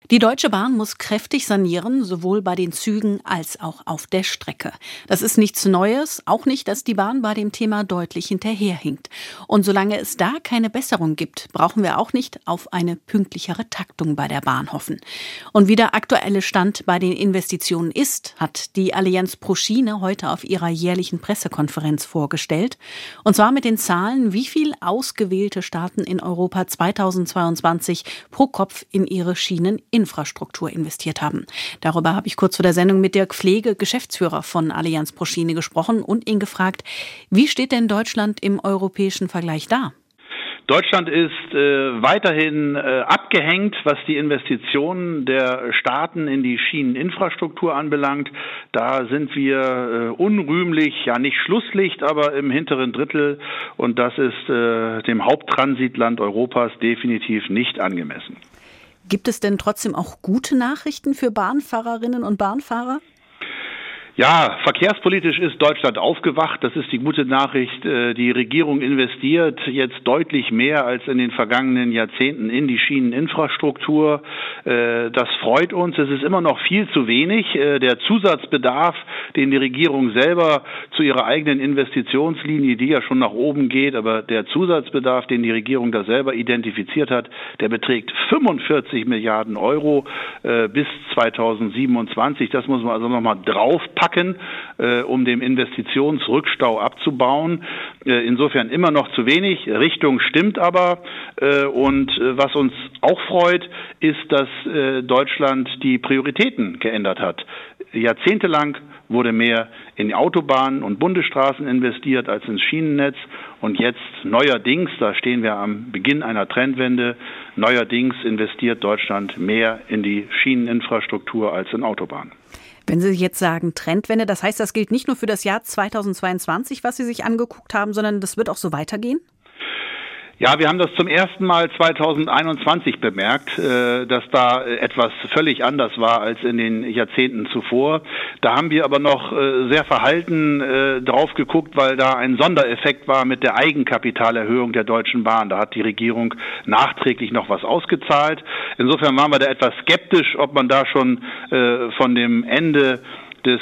Die Deutsche Bahn muss kräftig sanieren, sowohl bei den Zügen als auch auf der Strecke. Das ist nichts Neues, auch nicht, dass die Bahn bei dem Thema deutlich hinterherhinkt. Und solange es da keine Besserung gibt, brauchen wir auch nicht auf eine pünktlichere Taktung bei der Bahn hoffen. Und wie der aktuelle Stand bei den Investitionen ist, hat die Allianz pro Schiene heute auf ihrer jährlichen Pressekonferenz vorgestellt. Und zwar mit den Zahlen, wie viel ausgewählte Staaten in Europa 2022 pro Kopf in ihre Schieneninfrastruktur investiert haben. Darüber habe ich kurz vor der Sendung mit Dirk Pflege, Geschäftsführer von Allianz pro Schiene, gesprochen und ihn gefragt, wie steht denn Deutschland im europäischen Vergleich da? Deutschland ist weiterhin abgehängt, was die Investitionen der Staaten in die Schieneninfrastruktur anbelangt. Da sind wir unrühmlich, ja nicht Schlusslicht, aber im hinteren Drittel. Und das ist dem Haupttransitland Europas definitiv nicht angemessen. Gibt es denn trotzdem auch gute Nachrichten für Bahnfahrerinnen und Bahnfahrer? Ja, verkehrspolitisch ist Deutschland aufgewacht. Das ist die gute Nachricht. Die Regierung investiert jetzt deutlich mehr als in den vergangenen Jahrzehnten in die Schieneninfrastruktur. Das freut uns. Es ist immer noch viel zu wenig. Der Zusatzbedarf, den die Regierung selber zu ihrer eigenen Investitionslinie, die ja schon nach oben geht, aber der Zusatzbedarf, den die Regierung da selber identifiziert hat, der beträgt 45 Milliarden Euro bis 2027. Das muss man also nochmal draufpacken, um den Investitionsrückstau abzubauen. Insofern immer noch zu wenig. Richtung stimmt aber. Und was uns auch freut, ist, dass Deutschland die Prioritäten geändert hat. Jahrzehntelang wurde mehr in Autobahnen und Bundesstraßen investiert als ins Schienennetz. Und jetzt neuerdings, da stehen wir am Beginn einer Trendwende, neuerdings investiert Deutschland mehr in die Schieneninfrastruktur als in Autobahnen. Wenn Sie jetzt sagen Trendwende, das heißt, das gilt nicht nur für das Jahr 2022, was Sie sich angeguckt haben, sondern das wird auch so weitergehen? Ja, wir haben das zum ersten Mal 2021 bemerkt, dass da etwas völlig anders war als in den Jahrzehnten zuvor. Da haben wir aber noch sehr verhalten drauf geguckt, weil da ein Sondereffekt war mit der Eigenkapitalerhöhung der Deutschen Bahn. Da hat die Regierung nachträglich noch was ausgezahlt. Insofern waren wir da etwas skeptisch, ob man da schon von dem Ende des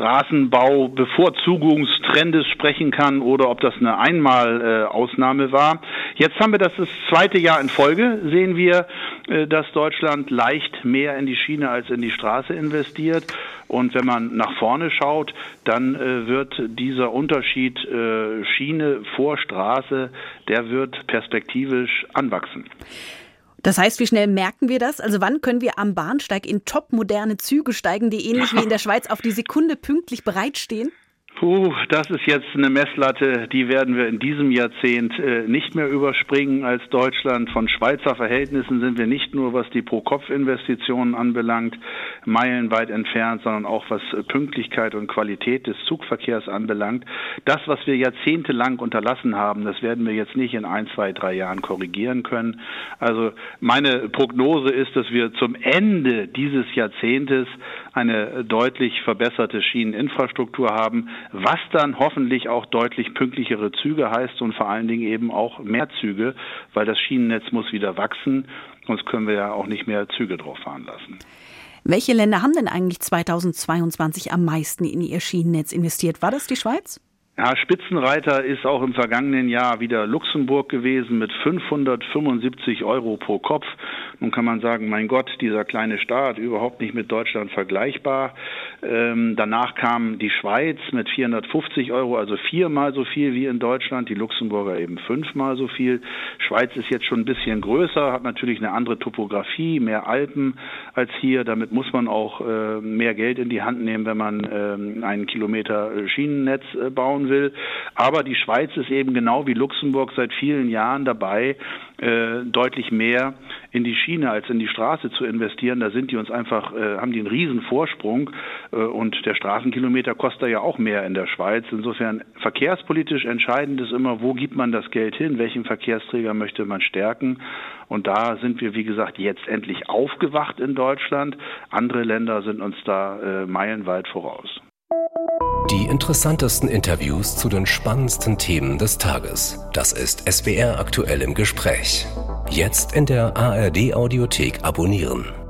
Straßenbau-Bevorzugungstrendes sprechen kann oder ob das eine Einmal-Ausnahme war. Jetzt haben wir das zweite Jahr in Folge, sehen wir, dass Deutschland leicht mehr in die Schiene als in die Straße investiert. Und wenn man nach vorne schaut, dann wird dieser Unterschied Schiene vor Straße, der wird perspektivisch anwachsen. Das heißt, wie schnell merken wir das? Also wann können wir am Bahnsteig in topmoderne Züge steigen, die ähnlich wie in der Schweiz auf die Sekunde pünktlich bereitstehen? Das ist jetzt eine Messlatte, die werden wir in diesem Jahrzehnt nicht mehr überspringen als Deutschland. Von Schweizer Verhältnissen sind wir nicht nur, was die Pro-Kopf-Investitionen anbelangt, meilenweit entfernt, sondern auch was Pünktlichkeit und Qualität des Zugverkehrs anbelangt. Das, was wir jahrzehntelang unterlassen haben, das werden wir jetzt nicht in 1, 2, 3 Jahren korrigieren können. Also meine Prognose ist, dass wir zum Ende dieses Jahrzehntes eine deutlich verbesserte Schieneninfrastruktur haben, was dann hoffentlich auch deutlich pünktlichere Züge heißt und vor allen Dingen eben auch mehr Züge, weil das Schienennetz muss wieder wachsen, sonst können wir ja auch nicht mehr Züge drauf fahren lassen. Welche Länder haben denn eigentlich 2022 am meisten in ihr Schienennetz investiert? War das die Schweiz? Ja, Spitzenreiter ist auch im vergangenen Jahr wieder Luxemburg gewesen mit 575 Euro pro Kopf. Nun kann man sagen, mein Gott, dieser kleine Staat, überhaupt nicht mit Deutschland vergleichbar. Danach kam die Schweiz mit 450 Euro, also 4-mal so viel wie in Deutschland, die Luxemburger eben 5-mal so viel. Schweiz ist jetzt schon ein bisschen größer, hat natürlich eine andere Topografie, mehr Alpen als hier. Damit muss man auch mehr Geld in die Hand nehmen, wenn man einen Kilometer Schienennetz bauen will. Aber die Schweiz ist eben genau wie Luxemburg seit vielen Jahren dabei, deutlich mehr in die Schiene als in die Straße zu investieren. Da sind die uns einfach, haben die einen riesen Vorsprung und der Straßenkilometer kostet ja auch mehr in der Schweiz. Insofern verkehrspolitisch entscheidend ist immer, wo gibt man das Geld hin, welchen Verkehrsträger möchte man stärken. Und da sind wir, wie gesagt, jetzt endlich aufgewacht in Deutschland. Andere Länder sind uns da meilenweit voraus. Die interessantesten Interviews zu den spannendsten Themen des Tages. Das ist SWR aktuell im Gespräch. Jetzt in der ARD Audiothek abonnieren.